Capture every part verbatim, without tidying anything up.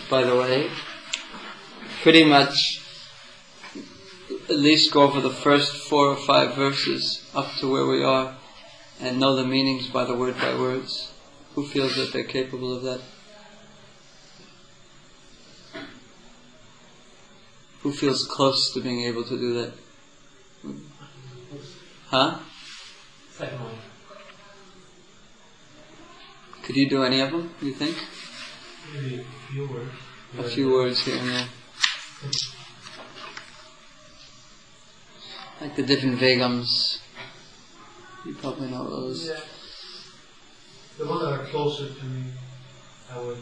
by the way, pretty much at least go over the first four or five verses up to where we are and know the meanings by the word by words? Who feels that they're capable of that? Who feels close to being able to do that? Huh? Second one. Could you do any of them, do you think? Maybe a few words. A few words here and there. Like the different Vegams. You probably know those. Yeah. The ones that are closer to me, I would.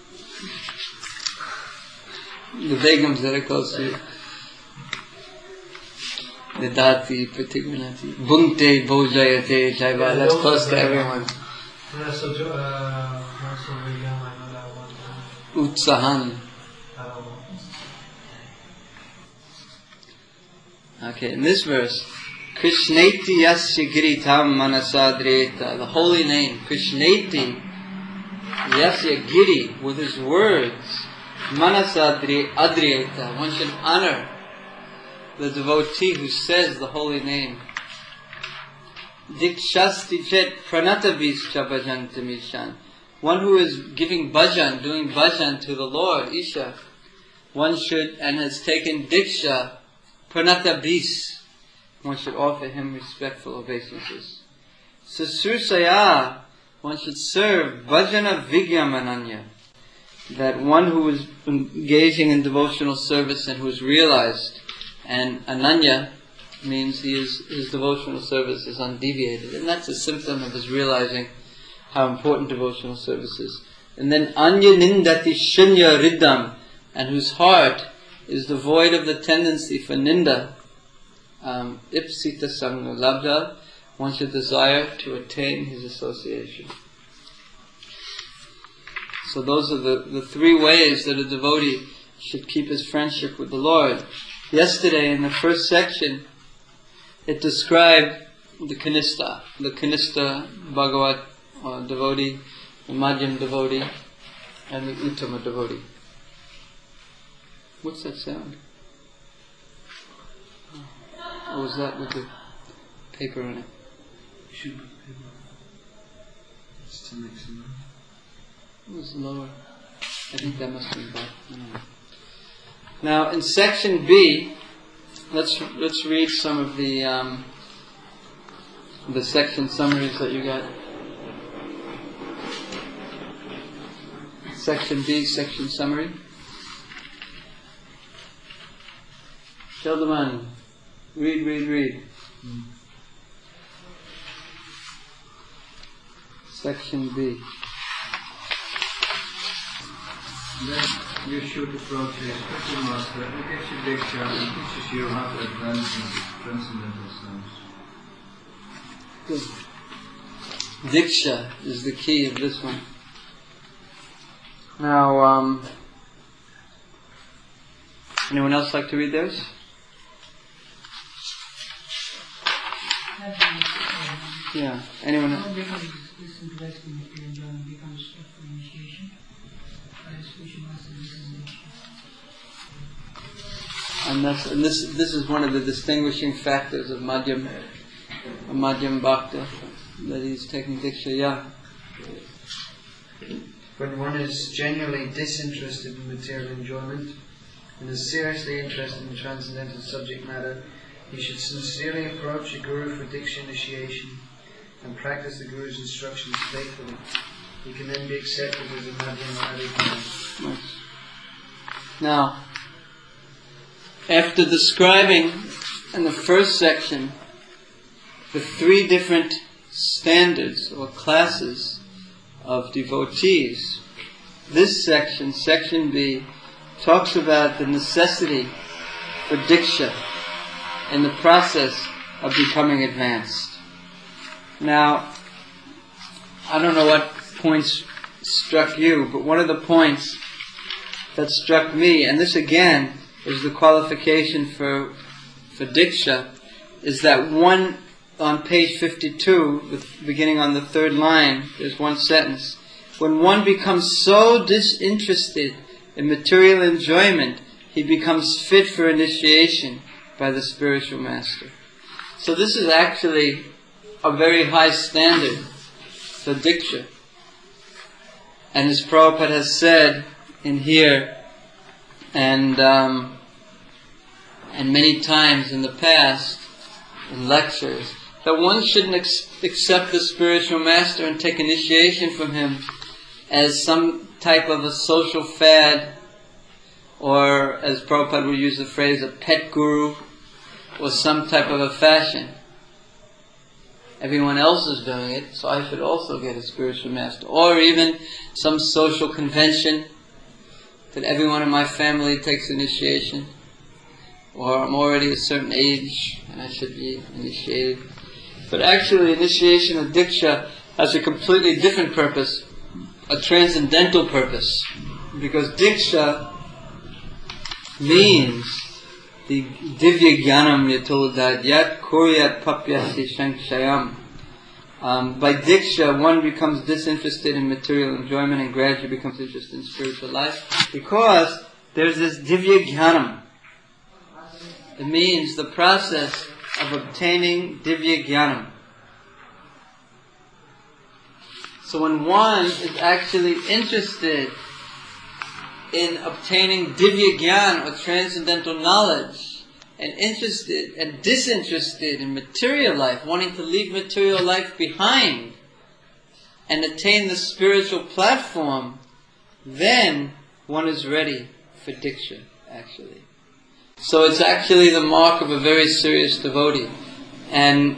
The Vegams that are close to you. The Dati, Pratigunati. Bhunte, Bhojayate, Jaiva. That's close to everyone. Yeah, so, uh, also Vegam, I know that one. Utsahan. I don't know. Okay, in this verse, Krishneti yasya giritam manasadreta, the holy name, Krishneti yasya giri, with his words, manasadri adrieta, one should honor the devotee who says the holy name. Dikshasti chet pranatabhischa bhajantamishan, one who is giving bhajan, doing bhajan to the Lord, Isha, one should, and has taken diksha, pranatabhis, one should offer him respectful obeisances. Sasursaya, one should serve bhajana vigyamananya, that one who is engaging in devotional service and who is realized, and ananya means he is, his devotional service is undeviated, and that's a symptom of his realizing how important devotional service is. And then anya nindati shunya riddham, and whose heart is devoid of the tendency for ninda, um, ipsita sangha labdha, one should desire to attain his association. So those are the, the three ways that a devotee should keep his friendship with the Lord. Yesterday in the first section, it described the Kanista, the Kanista Bhagavat uh, devotee, the Madhyam devotee, and the Uttama devotee. What's that sound? What was that with the paper on it? Should be paper. It's to make some. It was lower. I think that must be back. No. Now in section B, let's let's read some of the um, the section summaries that you got. Section B, section summary. Sheldaman, read, read, read. Mm. Section B. Then you should approach a spiritual master who gives you diksha and teaches you how to advance in transcendental sense. Good. Diksha is the key of this one. Now, um, anyone else like to read those? Yeah. Anyone else? And that's and this this is one of the distinguishing factors of Madhyam, Madhyam Bhakta, that he's taking Diksha. Yeah. When one is genuinely disinterested in material enjoyment and is seriously interested in transcendental subject matter, he should sincerely approach a guru for Diksha initiation and practice the guru's instructions faithfully. He can then be accepted as a Madhyam Adhikari. Nice. Now, after describing in the first section the three different standards or classes of devotees, this section, section B, talks about the necessity for Diksha in the process of becoming advanced. Now, I don't know what points struck you, but one of the points that struck me, and this again is the qualification for for Diksha, is that one, on page fifty-two, with, beginning on the third line, there's one sentence. When one becomes so disinterested in material enjoyment, he becomes fit for initiation by the spiritual master. So this is actually a very high standard for Diksha. And as Prabhupada has said in here, and um, and many times in the past, in lectures, that one shouldn't ex- accept the spiritual master and take initiation from him as some type of a social fad, or as Prabhupada would use the phrase, a pet guru, or some type of a fashion. Everyone else is doing it, so I should also get a spiritual master. Or even some social convention that everyone in my family takes initiation, or I'm already a certain age and I should be initiated. But actually, initiation of Diksha has a completely different purpose, a transcendental purpose. Because Diksha means the Divya Jnanam Yatodad Yat Kuryat Papyasi Shankshayam. Um, by Diksha, one becomes disinterested in material enjoyment and gradually becomes interested in spiritual life. Because there's this Divya Jnanam. It means the process of obtaining Divya Jnanam. So when one is actually interested in obtaining Divya Jnana or transcendental knowledge, and interested and disinterested in material life, wanting to leave material life behind and attain the spiritual platform, then one is ready for Diksha, actually. So it's actually the mark of a very serious devotee. And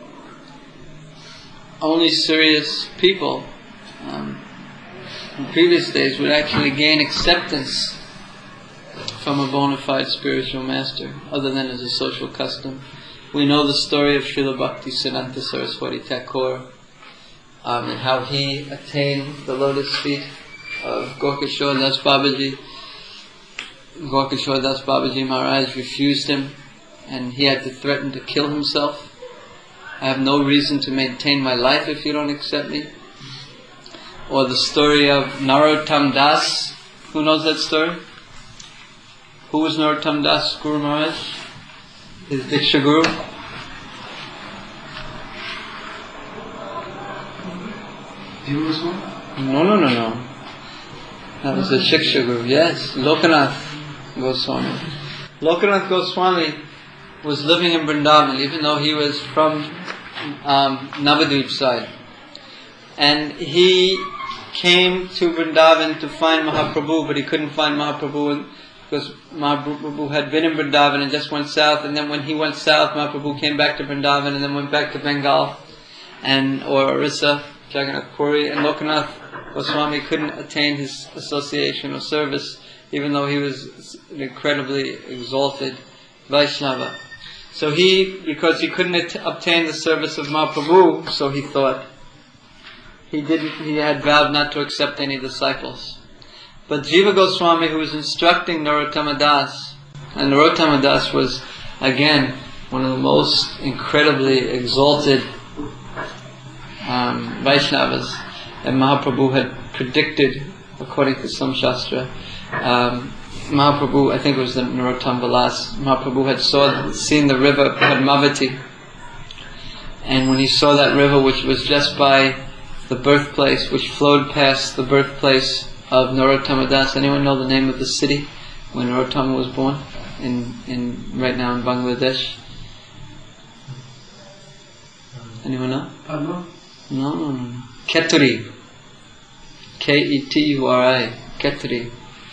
only serious people um, in previous days would actually gain acceptance from a bona fide spiritual master, other than as a social custom. We know the story of Srila Bhaktisiddhanta Saraswati Thakur, um, and how he attained the lotus feet of Gorkashore Das Babaji. Gorkashore Das Babaji Maharaj refused him, and he had to threaten to kill himself. I have no reason to maintain my life if you don't accept me. Or the story of Narottam Das. Who knows that story? Who was Narottam Das Guru Maharaj? His Diksha Guru? He was one? No, no, no, no. That was the Shiksha Guru. Yes, Lokanath Goswami. Lokanath Goswami was living in Vrindavan, even though he was from um, Navadvip side. And he came to Vrindavan to find Mahaprabhu, but he couldn't find Mahaprabhu because Mahaprabhu had been in Vrindavan and just went south. And then when he went south, Mahaprabhu came back to Vrindavan and then went back to Bengal and or Orissa, Jagannath Puri. And Lokanath Goswami couldn't attain his association or service, even though he was an incredibly exalted Vaishnava. So he, because he couldn't at- obtain the service of Mahaprabhu, so he thought, he didn't. He had vowed not to accept any disciples. But Jiva Goswami, who was instructing Narottama Das, and Narottama Das was, again, one of the most incredibly exalted um, Vaishnavas, and Mahaprabhu had predicted, according to some Shastra, um, Mahaprabhu, I think it was the Narottam Vilas, Mahaprabhu had saw, seen the river Padmavati, and when he saw that river, which was just by the birthplace, which flowed past the birthplace of Narottama Das. Anyone know the name of the city when Narottama was born? In in right now in Bangladesh. Anyone know? Padma? No, no, no. Keturi. K E T U R I. Keturi.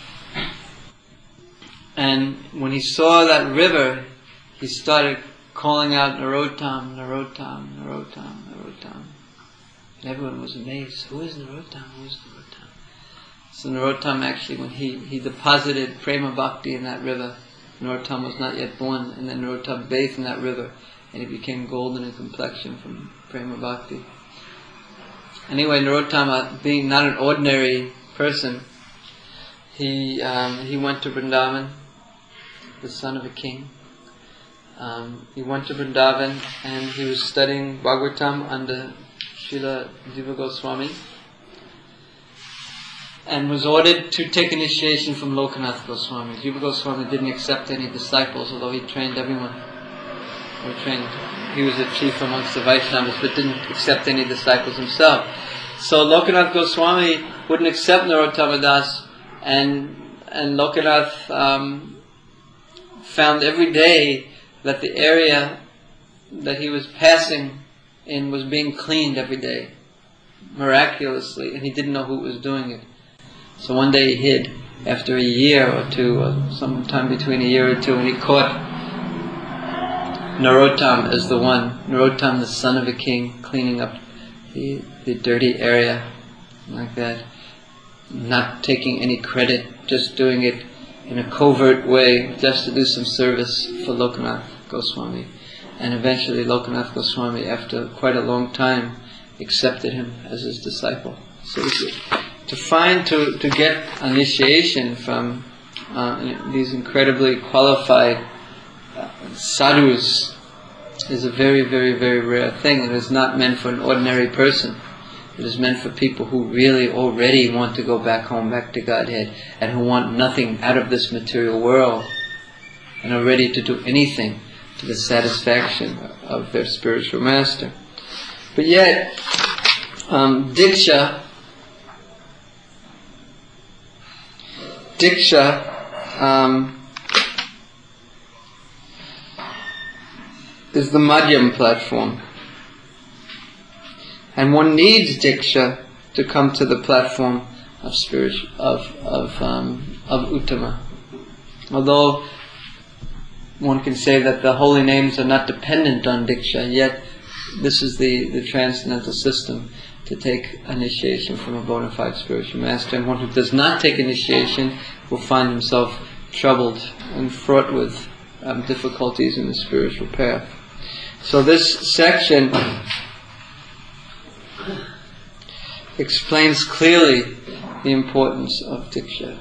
And when he saw that river, he started calling out Narottam, Narottam, Narottam, Narottam. And everyone was amazed. Who is Narottam? Who is Narottam? So Narottam actually, when he, he deposited Prema Bhakti in that river, Narottam was not yet born, and then Narottam bathed in that river, and he became golden in complexion from Prema Bhakti. Anyway, Narottama, being not an ordinary person, he um, he went to Vrindavan, the son of a king. Um, he went to Vrindavan and he was studying Bhagavatam under Srila Jiva Goswami. and was ordered to take initiation from Lokanath Goswami. Jiva Goswami didn't accept any disciples, although he trained everyone. Or trained, he was a chief amongst the Vaishnavas, but didn't accept any disciples himself. So Lokanath Goswami wouldn't accept Narottama Das, and and Lokanath um, found every day that the area that he was passing in was being cleaned every day, miraculously, and he didn't know who was doing it. So one day he hid after a year or two, or sometime between a year or two, and he caught Narottam as the one, Narottam, the son of a king, cleaning up the, the dirty area, like that, not taking any credit, just doing it in a covert way, just to do some service for Lokanath Goswami. And eventually Lokanath Goswami, after quite a long time, accepted him as his disciple. So to find, to, to get initiation from uh, these incredibly qualified uh, sadhus is a very, very, very rare thing. It is not meant for an ordinary person. It is meant for people who really already want to go back home, back to Godhead, and who want nothing out of this material world, and are ready to do anything to the satisfaction of their spiritual master. But yet, um, Diksha, Diksha um, is the Madhyam platform. And one needs Diksha to come to the platform of spiritual, of of um, of Uttama. Although one can say that the holy names are not dependent on Diksha, yet this is the, the transcendental system to take initiation from a bona fide spiritual master. And one who does not take initiation will find himself troubled and fraught with um, difficulties in the spiritual path. So this section explains clearly the importance of Diksha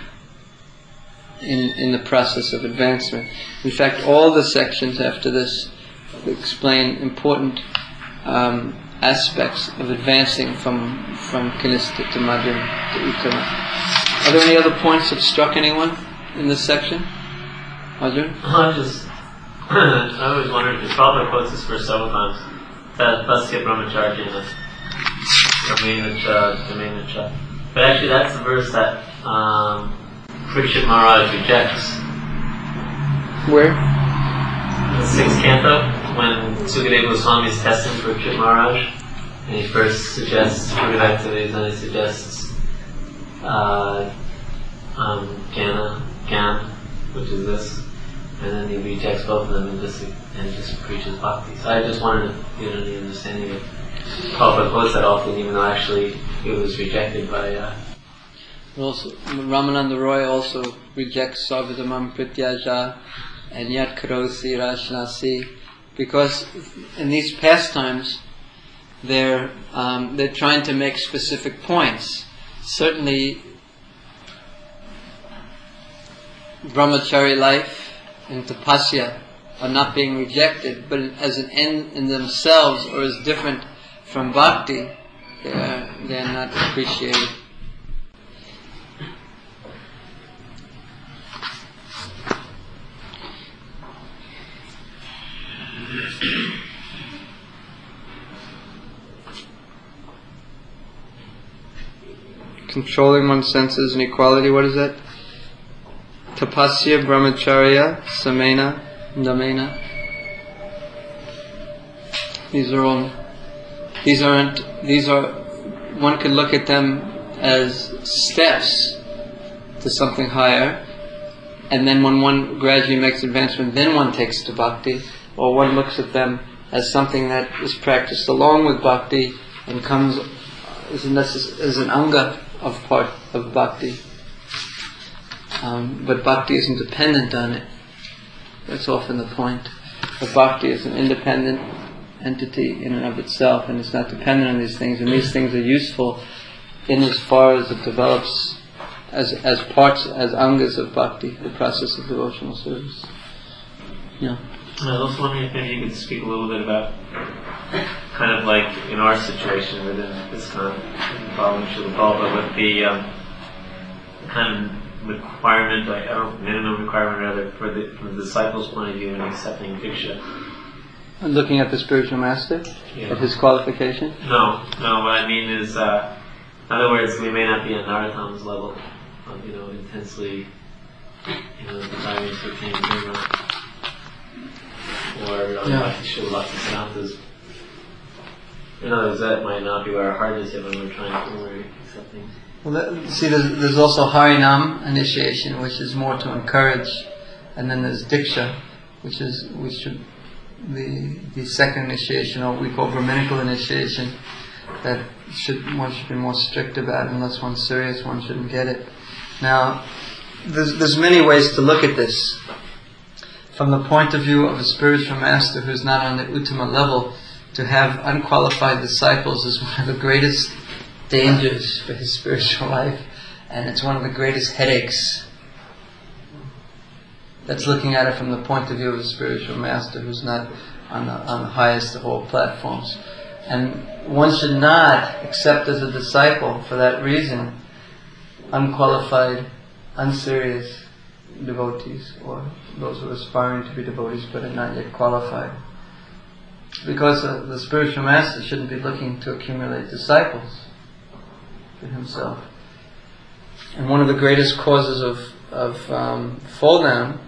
in, in the process of advancement. In fact, all the sections after this explain important um, aspects of advancing from from Kanishta to Madhyam to Uttama. Are there any other points that struck anyone in this section? Arjun? I just, I always wondered, because Prabhupada quotes this verse several times, that Tasya Brahmacharya Domainacha, Domainacha. But actually that's the verse that um, Parikshit Maharaj rejects. Where? The sixth canto, when Sukadeva Goswami is testing Parikshit Maharaj, and he first suggests fruitive activities, and he suggests uh, um, Jnana, Gyan, which is this, and then he rejects both of them and just and just preaches bhakti. So I just wanted to get any understanding of Prabhupada quotes that often, even though actually it was rejected by. Uh, also, Ramananda Roy also rejects Sarvadhamam Prityaja and Yat Karosi Rashnasi, because in these pastimes they're um, they're trying to make specific points. Certainly, brahmachari life and tapasya are not being rejected, but as an end in themselves, or as different from bhakti, they are, they are not appreciated. Controlling one's senses and equality, what is that? Tapasya, brahmacharya, samena, damena. These are all, these aren't, these are, one could look at them as steps to something higher, and then when one gradually makes advancement, then one takes to bhakti, or one looks at them as something that is practiced along with bhakti and comes as, necess- as an anga of part of bhakti. Um, but bhakti isn't dependent on it. That's often the point. But bhakti is an independent entity in and of itself, and it's not dependent on these things. And these things are useful in as far as it develops as as parts, as angas of bhakti, the process of devotional service. Yeah. I was wondering if maybe you could speak a little bit about kind of like in our situation within this kind of following Srila Prabhupada with the um, kind of requirement, like I don't minimum requirement rather, for the from the disciples' point of view in accepting diksha? Looking at the spiritual master, Yeah. at his qualification. No, no. What I mean is, uh, in other words, we may not be on Narottam's level of, you know, intensely, you know, desiring to attain Dharma, or uh, Yeah. Bhakti-Siddhanta's. In other words, that might not be where our heart is yet when we're trying to, when we're accepting. Well, that, see, there's, there's also Harinam initiation, which is more to encourage, and then there's Diksha, which is which should the the second initiation, or we call Brahminical initiation, that should one should be more strict about. Unless one's serious, one shouldn't get it. Now, there's there's many ways to look at this. From the point of view of a spiritual master who's not on the Uttama level, to have unqualified disciples is one of the greatest dangers for his spiritual life, and it's one of the greatest headaches. That's looking at it from the point of view of a spiritual master who's not on the, on the highest of all platforms. And one should not accept as a disciple, for that reason, unqualified, unserious devotees, or those who are aspiring to be devotees but are not yet qualified. Because uh, the spiritual master shouldn't be looking to accumulate disciples for himself. And one of the greatest causes of, of um, fall down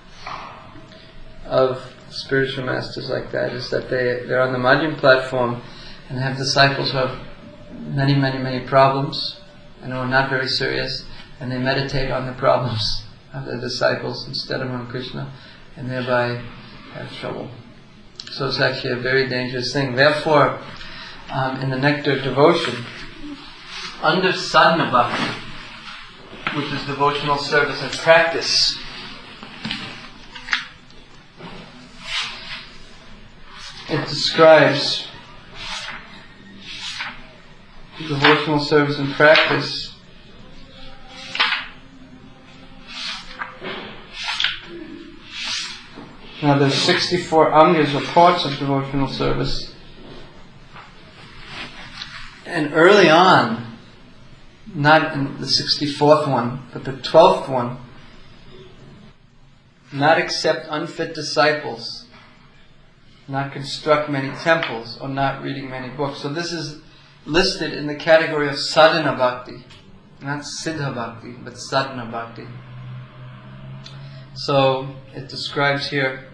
of spiritual masters like that is that they, they're on the Madhyam platform and have disciples who have many, many, many problems and who are not very serious, and they meditate on the problems of their disciples instead of on Krishna, and thereby have trouble. So it's actually a very dangerous thing. Therefore, um, in the Nectar of Devotion, under sadhana bhakti, which is devotional service and practice, it describes devotional service and practice Now there's sixty-four angas or parts of devotional service. And early on, not in the sixty-fourth one, but the twelfth one, not accept unfit disciples, not construct many temples, or not reading many books. So this is listed in the category of sadhana bhakti, not siddha bhakti, but sadhana bhakti. So it describes here,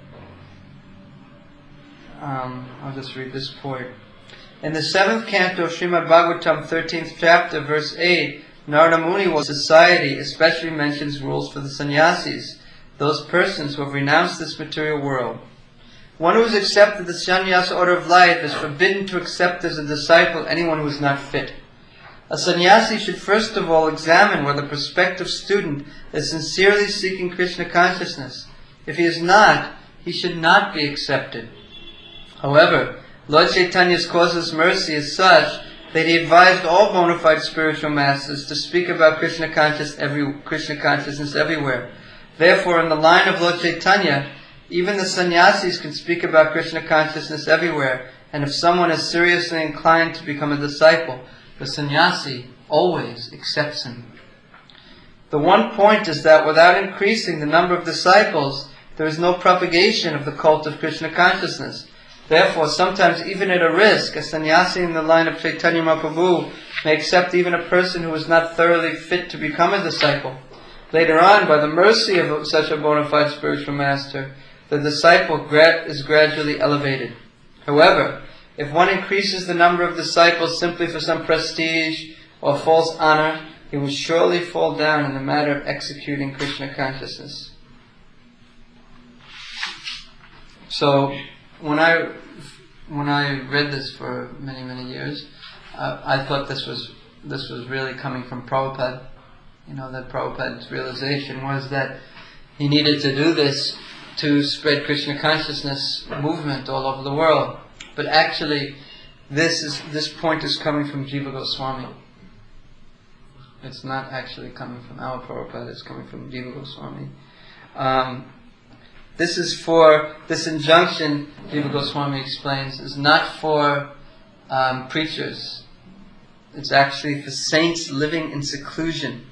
um, I'll just read this point. In the seventh canto of Srimad Bhagavatam, thirteenth chapter, verse eight, Narada Muni was society especially mentions rules for the sannyasis, those persons who have renounced this material world. One who has accepted the sannyasa order of life is forbidden to accept as a disciple anyone who is not fit. A sannyasi should first of all examine whether the prospective student is sincerely seeking Krishna consciousness. If he is not, he should not be accepted. However, Lord Chaitanya's causeless mercy is such that he advised all bona fide spiritual masters to speak about Krishna, conscious every, Krishna consciousness everywhere. Therefore, in the line of Lord Chaitanya, even the sannyasis can speak about Krishna consciousness everywhere, and if someone is seriously inclined to become a disciple, the sannyasi always accepts him. The one point is that without increasing the number of disciples, there is no propagation of the cult of Krishna consciousness. Therefore, sometimes even at a risk, a sannyasi in the line of Chaitanya Mahaprabhu may accept even a person who is not thoroughly fit to become a disciple. Later on, by the mercy of such a bona fide spiritual master, the disciple gra- is gradually elevated. However, if one increases the number of disciples simply for some prestige or false honor, he will surely fall down in the matter of executing Krishna consciousness. So, when I when I read this for many many years, uh, I thought this was this was really coming from Prabhupada. You know, that Prabhupada's realization was that he needed to do this to spread Krishna consciousness movement all over the world. But actually, this is this point is coming from Jiva Goswami. It's not actually coming from our Prabhupada, it's coming from Jiva Goswami. Um, this is for, this injunction, Jiva Goswami explains, is not for um, preachers. It's actually for saints living in seclusion,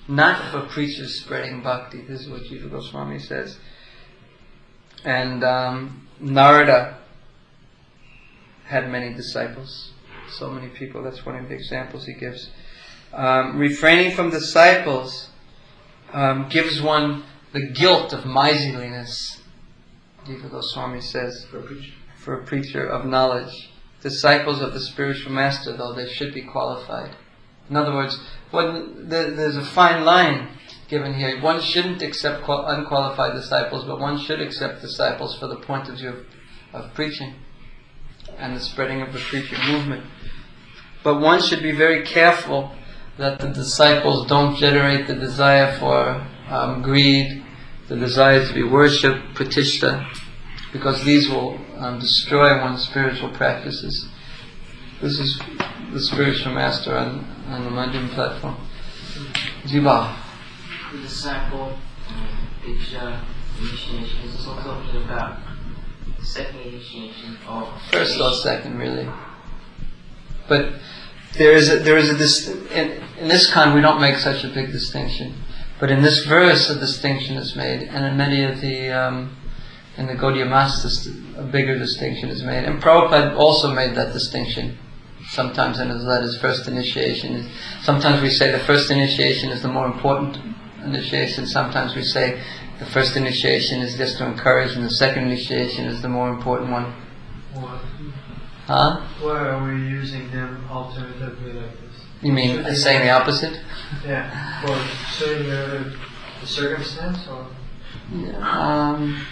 not for preachers spreading bhakti. This is what Jiva Goswami says. And um, Narada had many disciples, so many people. That's one of the examples he gives. Um, refraining from disciples um, gives one the guilt of miserliness. Jiva Goswami says, For a preacher. for a preacher of knowledge. Disciples of the spiritual master, though, they should be qualified. In other words, when there, there's a fine line given here. One shouldn't accept qual- unqualified disciples, but one should accept disciples for the point of view of, of preaching and the spreading of the preaching movement. But one should be very careful that the disciples don't generate the desire for um, greed, the desire to be worshipped, pratishtha, because these will um, destroy one's spiritual practices. This is the spiritual master on, on the Madhyam platform. Jiva. The disciple, diksha, initiation, is this also talking about second initiation or First or second, really. But there is a, there is a dis- in, in this kind we don't make such a big distinction. But in this verse a distinction is made, and in many of the um, in the Gaudiya Matas a bigger distinction is made. And Prabhupada also made that distinction. Sometimes in his letters, first initiation is, sometimes we say the first initiation is the more important initiation. Sometimes we say the first initiation is just to encourage, and the second initiation is the more important one. Why, Huh? why are we using them alternatively like this? You mean Should they- saying the opposite? Yeah, for saying the, the circumstance or? Um,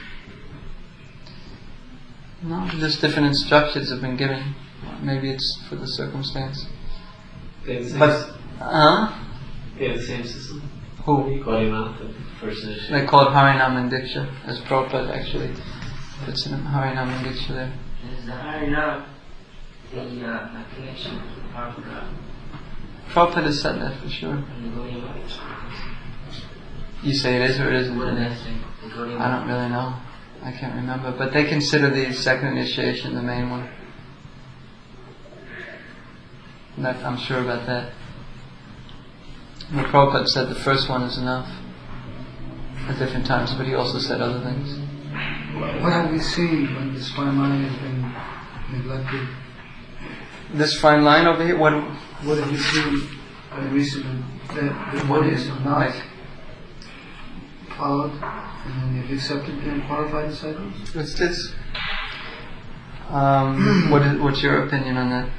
no, just different instructions have been given. Maybe it's for the circumstance. They have the same, But, huh? they have the same system. Who? Gaudiya Mata, first initiation. They call it Harinam and Diksha, as Prabhupada actually puts in Harinam and Diksha there. is the Harinam the uh, a connection with the power of God Prabhupada has said that for sure. and the Gaudiya Matas? You say it is or it isn't? What It did I is. say? The Gaudiya I don't really know. I can't remember. But they consider the second initiation the main one. That, I'm sure about that. But Prabhupada said the first one is enough at different times, but he also said other things. What have we seen when this fine line has been neglected? This fine line over here, what? What have we seen uh, recently? That the devotees have not Like, followed, and then they've accepted and qualified disciples? what's this? Um, what is, what's your opinion on that?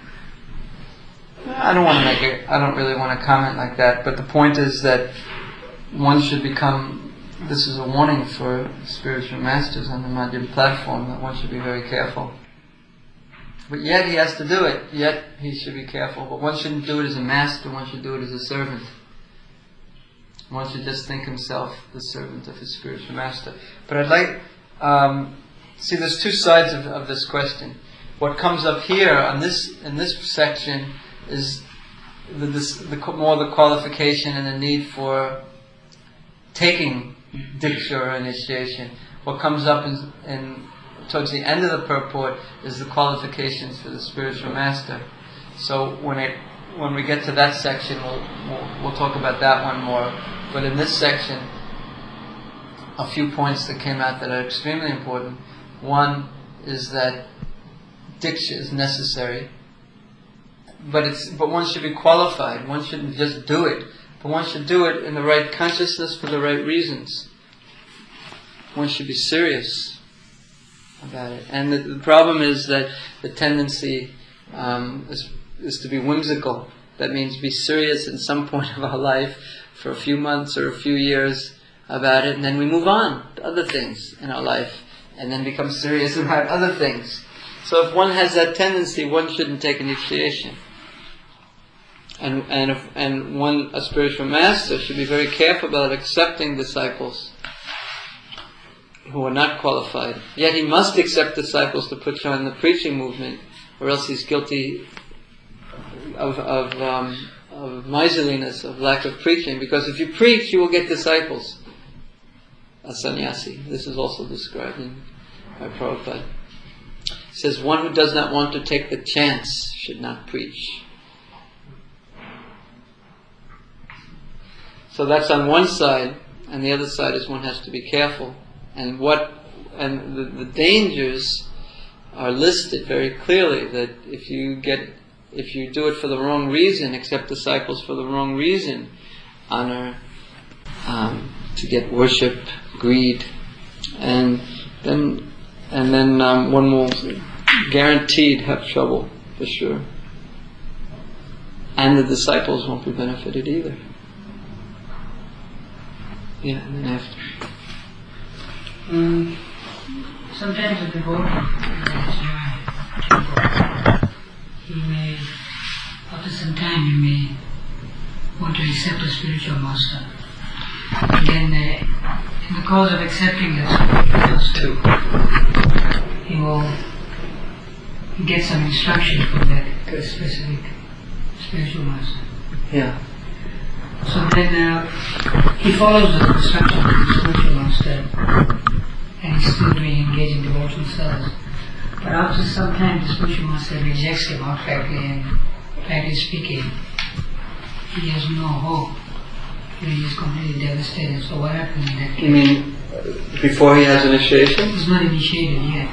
I don't want to make it, I don't really want to comment like that, but the point is that one should become, this is a warning for spiritual masters on the Madhyam platform, that one should be very careful. But yet he has to do it, yet he should be careful. But one shouldn't do it as a master, one should do it as a servant. One should just think himself the servant of his spiritual master. But I'd like, um, see there's two sides of, of this question. What comes up here on this in this section is the, this, the more the qualification and the need for taking diksha or initiation. What comes up in, in towards the end of the purport is the qualifications for the spiritual master. So when it when we get to that section, we'll, we'll we'll talk about that one more. But in this section, a few points that came out that are extremely important. One is that diksha is necessary. But it's but one should be qualified. One shouldn't just do it. But one should do it in the right consciousness for the right reasons. One should be serious about it. And the, the problem is that the tendency um, is, is to be whimsical. That means be serious in some point of our life for a few months or a few years about it, and then we move on to other things in our life, and then become serious about other things. So if one has that tendency, one shouldn't take initiation. And and if, and one a spiritual master should be very careful about accepting disciples who are not qualified. Yet he must accept disciples to put on the preaching movement, or else he's guilty of of, um, of miserliness, of lack of preaching. Because if you preach, you will get disciples. A sannyasi. This is also described in by Prabhupada. He says, one who does not want to take the chance should not preach. So that's on one side, and the other side is one has to be careful. And what and the, the dangers are listed very clearly. That if you get if you do it for the wrong reason, accept disciples for the wrong reason, honor, um, to get worship, greed, and then and then um, one will guaranteed have trouble for sure. And the disciples won't be benefited either. Yeah, and then after. Um, sometimes a devotee, he may, after some time, he may want to accept a spiritual master. And then, uh, in the course of accepting that spiritual master, he will get some instruction from that specific spiritual master. Yeah. So then uh, he follows the instructions of the spiritual master and he's still doing engaging devotional service. But after some time the spiritual master rejects him outrightly and frankly speaking, he has no hope. He is completely devastated. So what happens in that case? You mean before he has initiation? He's not initiated yet.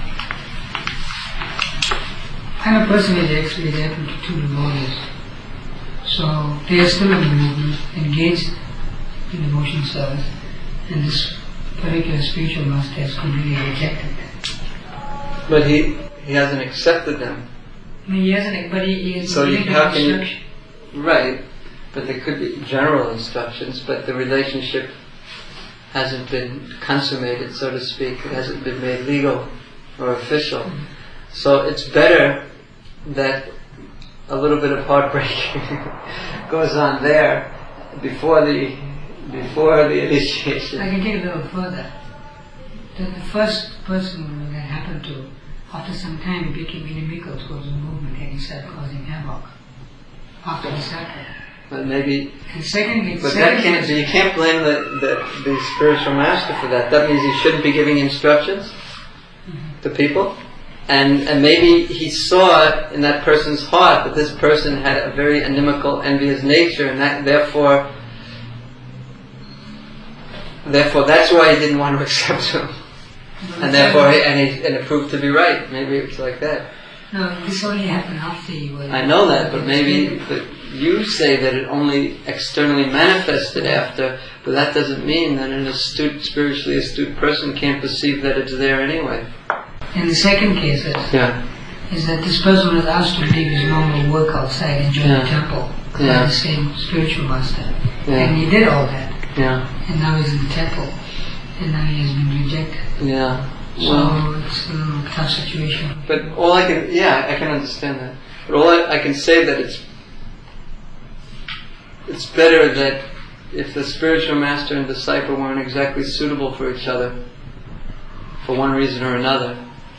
I'm a person with actually happened to two devotees. So they are still in the movement, engaged in devotion service, and this particular spiritual master has completely rejected them. But he he hasn't accepted them. I mean, he hasn't, but he, he has So you, given how can instruction. you, right? But there could be general instructions, but the relationship hasn't been consummated, so to speak. It hasn't been made legal or official. Mm-hmm. So it's better that a little bit of heartbreak goes on there before the before the initiation. I can take it a little further. The, the first person that happened to, after some time, he became inimical towards the movement and he started causing havoc after the cycle. But maybe. And secondly, but secondly, that can't. You can't blame the, the the spiritual master for that. That means he shouldn't be giving instructions mm-hmm. to people. And, and maybe he saw in that person's heart that this person had a very inimical, envious nature, and that therefore, therefore that's why he didn't want to accept him, and therefore, he, and, he, and it proved to be right. Maybe it's like that. No, this only happened after you were. I know that, but maybe but you say that it only externally manifested after, but that doesn't mean that an astute, spiritually astute person can't perceive that it's there anyway. In the second case is, yeah. is that this person was asked to leave his normal work outside and join yeah. the temple yeah. by the same spiritual master. Yeah. And he did all that. Yeah. And now he's in the temple. And now he has been rejected. Yeah. So well, it's a little tough situation. But all I can, yeah, I can understand that. But all I, I can say that it's it's better that if the spiritual master and disciple weren't exactly suitable for each other, for one reason or another,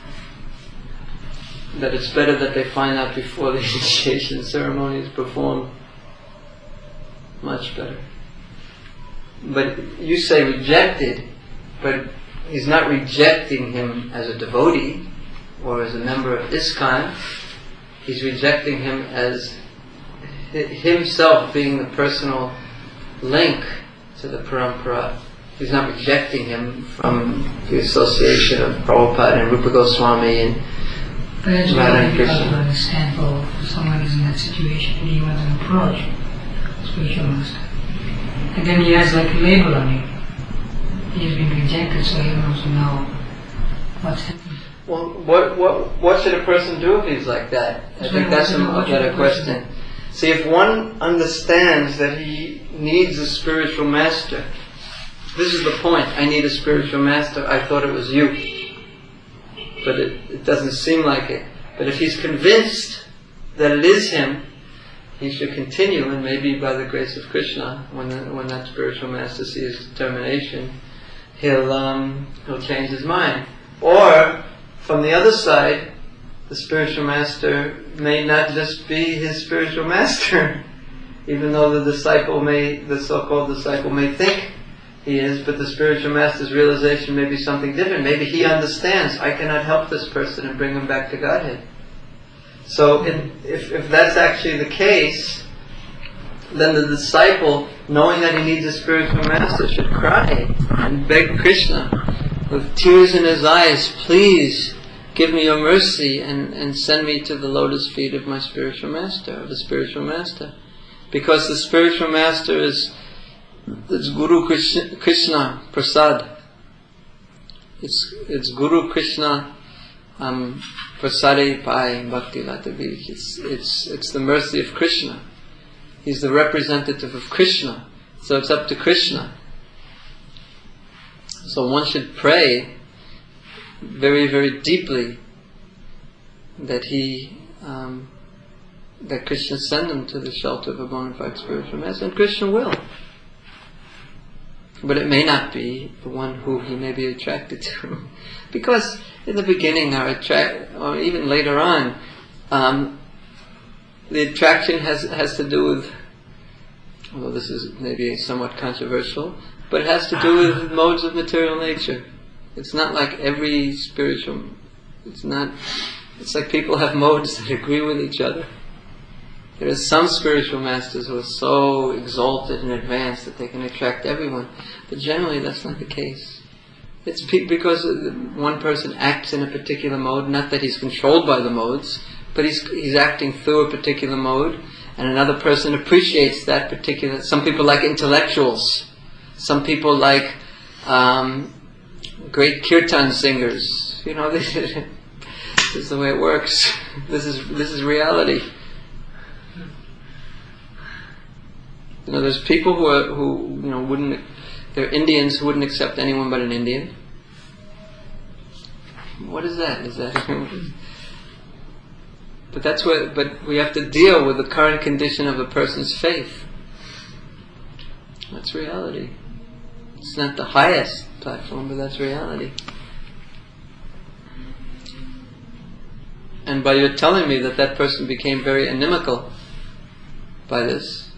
that it's better that they find out before the initiation ceremony is performed. Much better. But you say rejected, but he's not rejecting him as a devotee or as a member of ISKCON. He's rejecting him as himself being the personal link to the parampara. He's not rejecting him from the association of Prabhupada and Rupa Goswami and but it's Radha really and difficult to Krishna. understand for someone who's in that situation and he wants an approach, spiritual master. And then he has like a label on him. He has been rejected, so he wants to know what's happening. Well, what what what should a person do if he's like that? I So think what that's a should- what should better a person question. See, if one understands that he needs a spiritual master, this is the point. I need a spiritual master. I thought it was you. But it, it doesn't seem like it. But if he's convinced that it is him, he should continue, and maybe by the grace of Krishna, when the, when that spiritual master sees his determination, he'll um, he'll change his mind. Or from the other side, the spiritual master may not just be his spiritual master, even though the disciple may, the so-called disciple may think he is, but the spiritual master's realization may be something different. Maybe he understands, I cannot help this person and bring him back to Godhead. So in, if, if that's actually the case, then the disciple knowing that he needs a spiritual master, should cry and beg Krishna with tears in his eyes, please give me your mercy and, and send me to the lotus feet of my spiritual master, of the spiritual master. Because the spiritual master is, it's Guru Krishna, Krishna Prasad. It's, it's Guru Krishna um, Prasade Pai Bhakti Latavi. It's, it's, it's the mercy of Krishna. He's the representative of Krishna. So it's up to Krishna. So one should pray very, very deeply that he, um, that Krishna send him to the shelter of a bona fide spiritual master, and Krishna will. But it may not be the one who he may be attracted to. Because in the beginning, our attract, or even later on, um, the attraction has has to do with, although this is maybe somewhat controversial, but it has to do with modes of material nature. It's not like every spiritual, it's not, it's like people have modes that agree with each other. There are some spiritual masters who are so exalted and advanced that they can attract everyone, but generally that's not the case. It's pe- because one person acts in a particular mode, not that he's controlled by the modes, but he's he's acting through a particular mode, and another person appreciates that particular. Some people like intellectuals. Some people like um, great kirtan singers. You know, this is, this is the way it works. This is this is reality. You know, there's people who are, who you know wouldn't. There are Indians who wouldn't accept anyone but an Indian. What is that? Is that? But that's what. But we have to deal with the current condition of a person's faith. That's reality. It's not the highest platform, but that's reality. And by your telling me that that person became very inimical by this,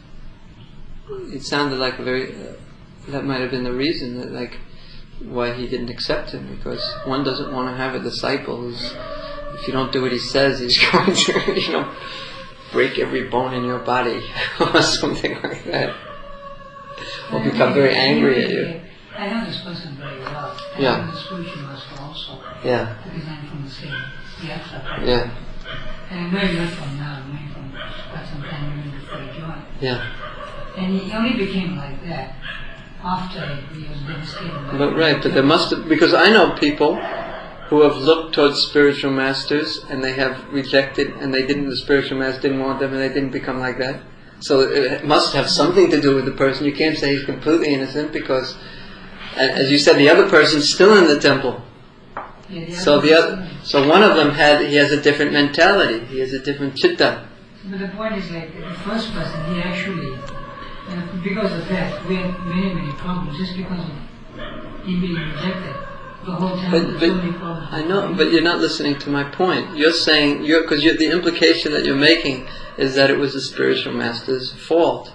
it sounded like a very. Uh, that might have been the reason that, like, why he didn't accept him, because one doesn't want to have a disciple who's, if you don't do what he says, he's going to, you know, break every bone in your body or something like that, or become very angry at you. I know this person very well. I Yeah. know the spiritual master also. Yeah. Because I'm from the same yatra. Yeah. And where you're from now, I'm going from quite some time even before he joined. Yeah. And he only became like that after he was devastated. by But right, but there must have, because I know people who have looked towards spiritual masters and they have rejected, and they didn't, the spiritual master didn't want them and they didn't become like that. So it must have something to do with the person. You can't say he's completely innocent because, as you said, the other person's still in the temple. Yeah, the So other the other, person- so one of them had, he has a different mentality. He has a different chitta. But the point is, like, the first person, he actually, uh, because of that, we had many, many problems just because of him being rejected. The whole time, But, there's but so many problems. I know, but you're not listening to my point. You're saying, you're, because you're, the implication that you're making is that it was the spiritual master's fault.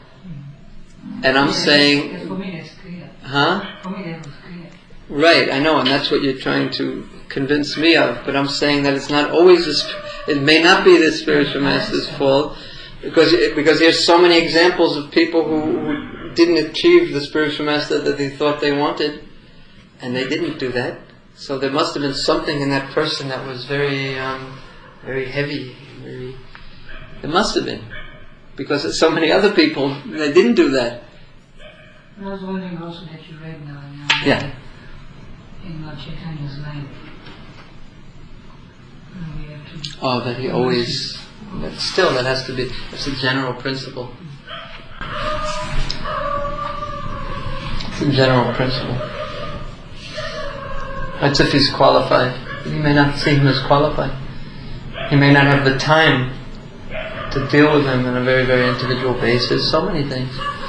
And I'm Yeah, saying, that's- for me, that's clear. huh? For me, that was clear. Right, I know, and that's what you're trying to convince me of. But I'm saying that it's not always, the sp- it may not be the spiritual master's fault, because because there's so many examples of people who, who didn't achieve the spiritual master that they thought they wanted, and they didn't do that. So there must have been something in that person that was very, um, very heavy. Very, it must have been, because so many other people they didn't do that. I was wondering also that you read now, now Yeah. in Lord Chaitanya's life. Uh, we have to- Oh, that he always. But still, that has to be. It's a general principle. It's a general principle. That's if he's qualified. You may not see him as qualified. He may not have the time to deal with him on a very, very individual basis. So many things.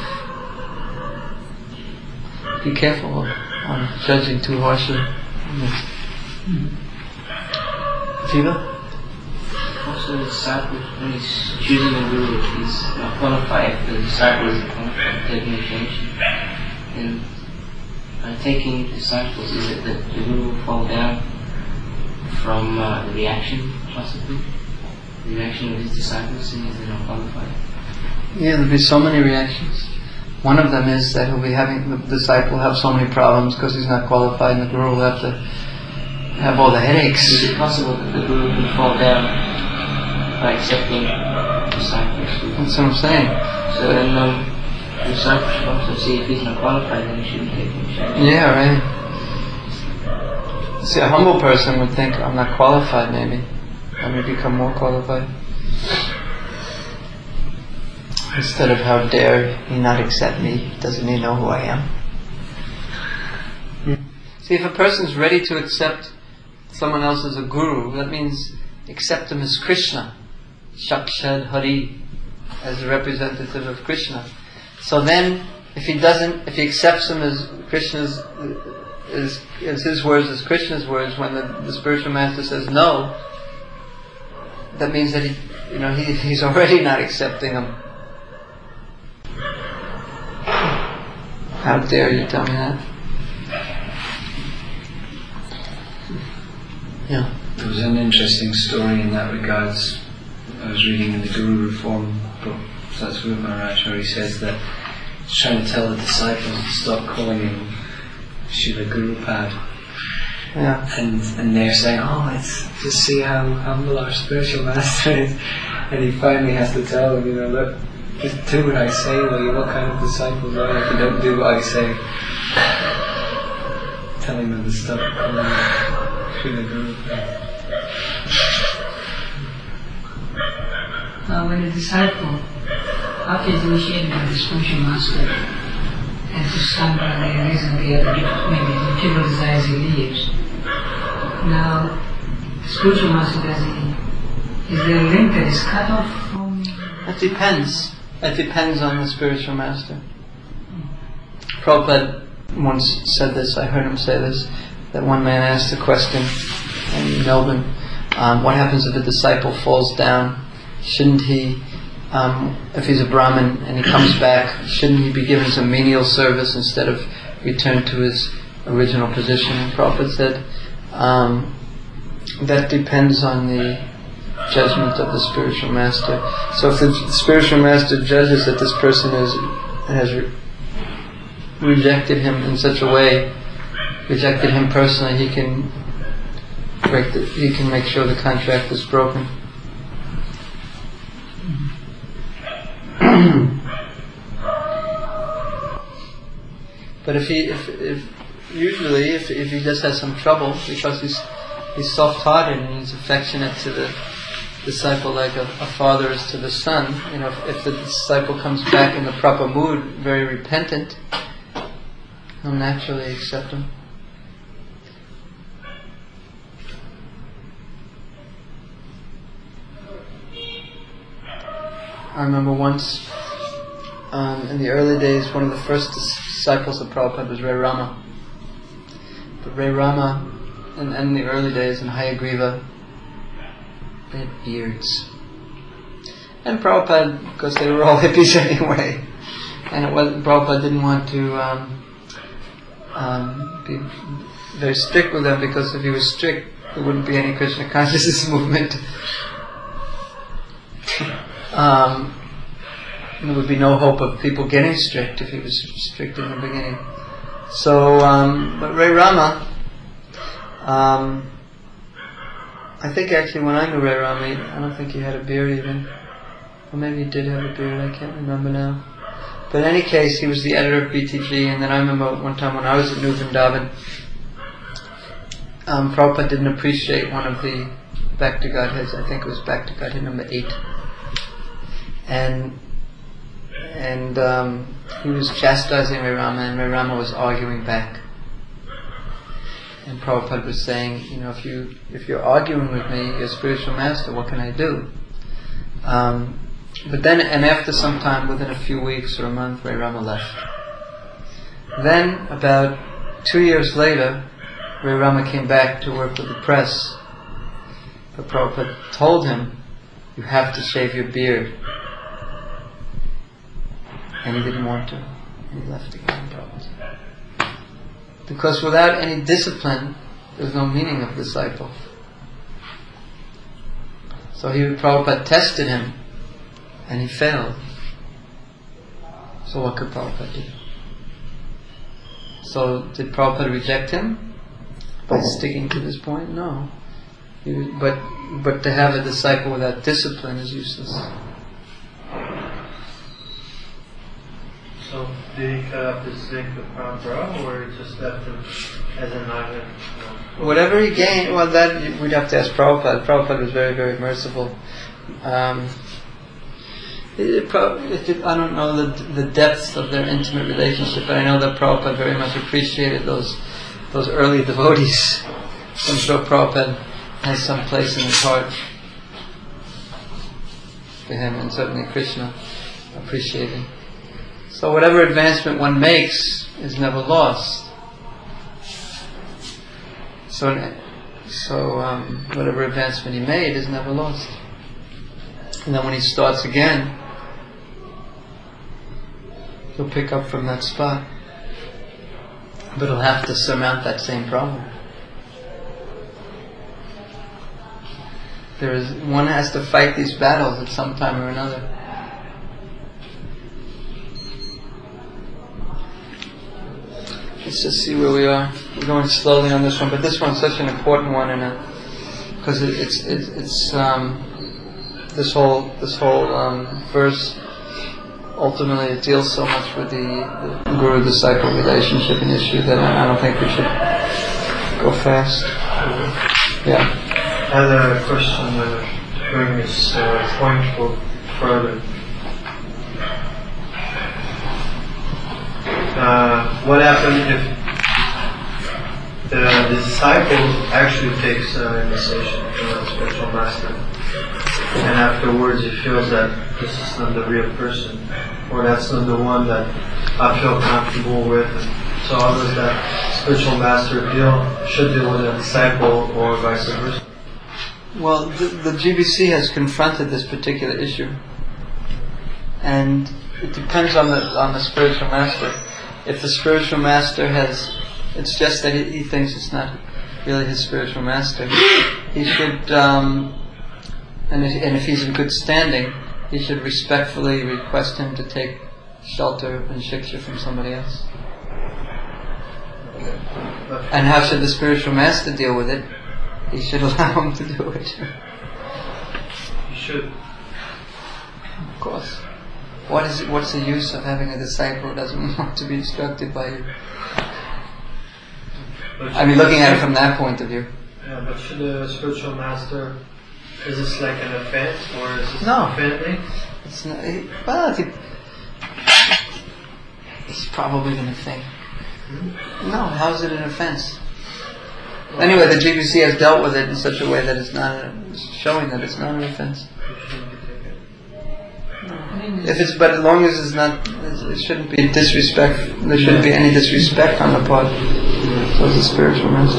Be careful of um, judging too harshly. Jiva? Also, the disciple, when he's choosing a guru, he's not qualified if the disciple isn't qualified, taking initiation. And by taking disciples, is it that the guru will fall down from uh, the reaction, possibly? The reaction of his disciples, seeing as they're not qualified? Yeah, there'll be so many reactions. One of them is that he'll be having, the disciple will have so many problems because he's not qualified, and the guru will have to have all the headaches. Is it possible that the guru can fall down by accepting disciples? That's what I'm saying. So then um, the disciple should also see if he's not qualified, then he shouldn't take him. Yeah, right. See, a humble person would think, I'm not qualified, maybe. Let me become more qualified. Instead of, how dare he not accept me? Doesn't he know who I am? Hmm. See, if a person's ready to accept someone else as a guru, that means accept him as Krishna, Shakshad Hari, as a representative of Krishna. So then, if he doesn't, if he accepts him as Krishna's, as, as his words, as Krishna's words, when the, the spiritual master says no, that means that he, you know, he, he's already not accepting him. How dare you tell me that? Yeah. There was an interesting story in that regards. I was reading in the Guru Reform book, Satsvarupa Maharaj, where he says that he's trying to tell the disciples to stop calling him Srila Gurupad. Yeah. And and they're saying, oh, let's just see how humble our spiritual master is. And he finally has to tell them, you know, look, just do what I say, will you? What kind of disciples are you if you don't do what I say? Telling them to stop calling him Srila Gurupad. Uh, when a disciple, after he's initiated by the spiritual master, and for some other reason or the other, maybe material desires he leaves. Now, the spiritual master, does he, is there a link that is cut off from? That depends. That depends on the spiritual master. Prabhupada once said this, I heard him say this, that one man asked a question in Melbourne, um, what happens if a disciple falls down? Shouldn't he, um, if he's a Brahmin and he comes back, shouldn't he be given some menial service instead of return to his original position? And Prabhupada said, um, that depends on the judgment of the spiritual master. So if the spiritual master judges that this person is, has re- rejected him in such a way, rejected him personally, he can break the, he can make sure the contract is broken. But if he, if, if usually, if if he just has some trouble because he's he's soft-hearted and he's affectionate to the disciple like a, a father is to the son, you know, if, if the disciple comes back in the proper mood, very repentant, he'll naturally accept him. I remember once, um, in the early days, one of the first disciples of Prabhupada was Ray Rama. But Ray Rama, in, in the early days in Hayagriva, they had beards. And Prabhupada, because they were all hippies anyway, and it wasn't, Prabhupada didn't want to um, um, be very strict with them, because if he was strict, there wouldn't be any Krishna consciousness movement. Um, there would be no hope of people getting strict if he was strict in the beginning. So, um, but Ray Rama, um, I think actually when I knew Ray Rama, I don't think he had a beard even. Or maybe he did have a beard, I can't remember now. But in any case, he was the editor of B T G, and then I remember one time when I was at New Vrindavan, um, Prabhupada didn't appreciate one of the Bhakti Godheads, I think it was Bhakti Godhead number eight. And and um, he was chastising Ray Rama, and Ray Rama was arguing back. And Prabhupada was saying, you know, if you if you're arguing with me, you're a spiritual master, what can I do? Um, but then, and after some time, within a few weeks or a month, Ray Rama left. Then, about two years later, Ray Rama came back to work with the press. But Prabhupada told him, you have to shave your beard. And he didn't want to. And he left again. Because without any discipline, there's no meaning of disciple. So he, Prabhupada tested him, and he failed. So what could Prabhupada do? So did Prabhupada reject him by sticking to this point? No. He was, but but to have a disciple without discipline is useless. So did he cut up his link with Prabhupada, or he just left him as an island? You know? Whatever he gained, well, that we'd have to ask Prabhupada. Prabhupada was very, very merciful. Um, it, it pro- it, I don't know the the depths of their intimate relationship, but I know that Prabhupada very much appreciated those those early devotees. I'm sure Prabhupada has some place in his heart for him, and certainly Krishna appreciated. So whatever advancement one makes is never lost. So, so um, whatever advancement he made is never lost. And then when he starts again, he'll pick up from that spot. But he'll have to surmount that same problem. There is one has to fight these battles at some time or another. Let's just see where we are. We're going slowly on this one, but this one's such an important one, and because it, it's it's it's um, this whole this whole um, verse ultimately it deals so much with the, the guru-disciple relationship and issue that I, I don't think we should go fast. Yeah. I had a question uh, during this uh, point for further. Uh, what happens if the, the disciple actually takes uh, initiation from a spiritual master, and afterwards he feels that this is not the real person, or that's not the one that I feel comfortable with? So how does that spiritual master deal, should deal with a disciple, or vice versa? Well, the, the G B C has confronted this particular issue, and it depends on the on the spiritual master. If the spiritual master has, it's just that he, he thinks it's not really his spiritual master, he should, um, and, if, and if he's in good standing, he should respectfully request him to take shelter and shiksha from somebody else. And how should the spiritual master deal with it? He should allow him to do it. He should. Of course. What is it, what's the use of having a disciple who doesn't want to be instructed by you? I mean, looking at it from that point of view. Yeah, but should the spiritual master, is this like an offense, or is this No. offending? It's not, it, well, it, he's probably going to think, no, how is it an offense? Anyway, the G B C has dealt with it in such a way that it's not, a, it's showing that it's not an offense. If it's, but as long as it's not, it shouldn't be disrespect. There shouldn't be any disrespect on the part of the spiritual master.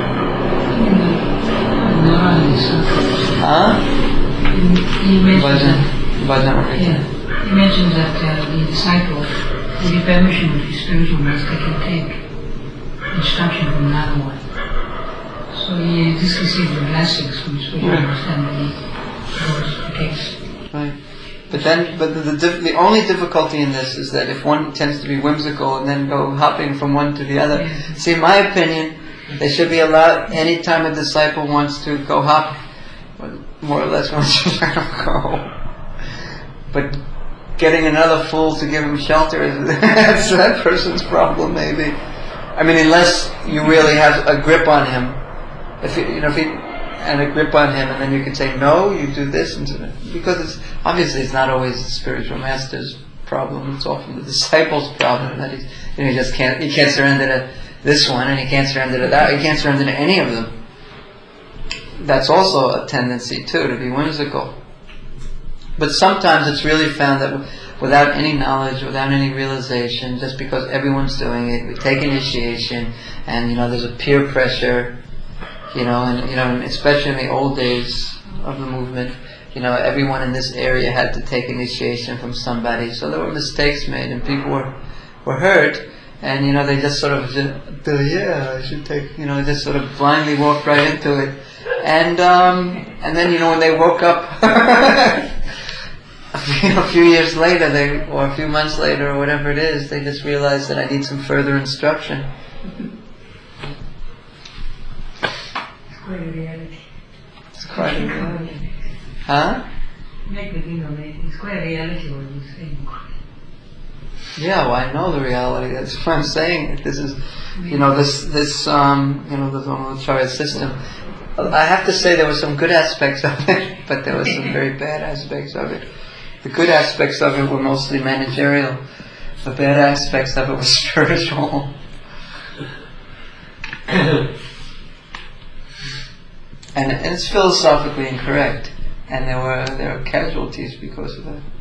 Huh? He mentions that, Bhajan. yeah, he mentions that uh, the disciple, with the permission of the spiritual master, can take instruction from another one. So he just receives the blessings from the spiritual master, and he goes, takes. Right. But then, but the, the the only difficulty in this is that if one tends to be whimsical and then go hopping from one to the other. See, in my opinion, they should be allowed any time a disciple wants to go hop, more or less wants to let him go. But getting another fool to give him shelter is that's that person's problem, maybe. I mean, unless you really have a grip on him, if you, you know if he. and a grip on him, and then you can say, no, you do this, and because it's obviously it's not always the spiritual master's problem, it's often the disciple's problem, that he's, you know, he just can't, he can't surrender to this one, and he can't surrender to that, he can't surrender to any of them. That's also a tendency too, to be whimsical. But sometimes it's really found that without any knowledge, without any realization, just because everyone's doing it, we take initiation, and you know, there's a peer pressure. You know, and you know, and especially in the old days of the movement, you know, everyone in this area had to take initiation from somebody. So there were mistakes made, and people were were hurt, and you know, they just sort of just, yeah, I should take, you know, just sort of blindly walked right into it, and um, and then you know, when they woke up a few, a few years later, they or a few months later, or whatever it is, they just realize that I need some further instruction. It's quite a reality. It's quite a reality. Huh? Like, you know, it's quite a reality what you're saying. Yeah, well, I know the reality. That's what I'm saying. This is, you know, this, this, um, you know, the Dharmacharya system. I have to say there were some good aspects of it, but there were some very bad aspects of it. The good aspects of it were mostly managerial. The bad aspects of it were spiritual. and, and it's philosophically incorrect. And there were there were casualties because of that.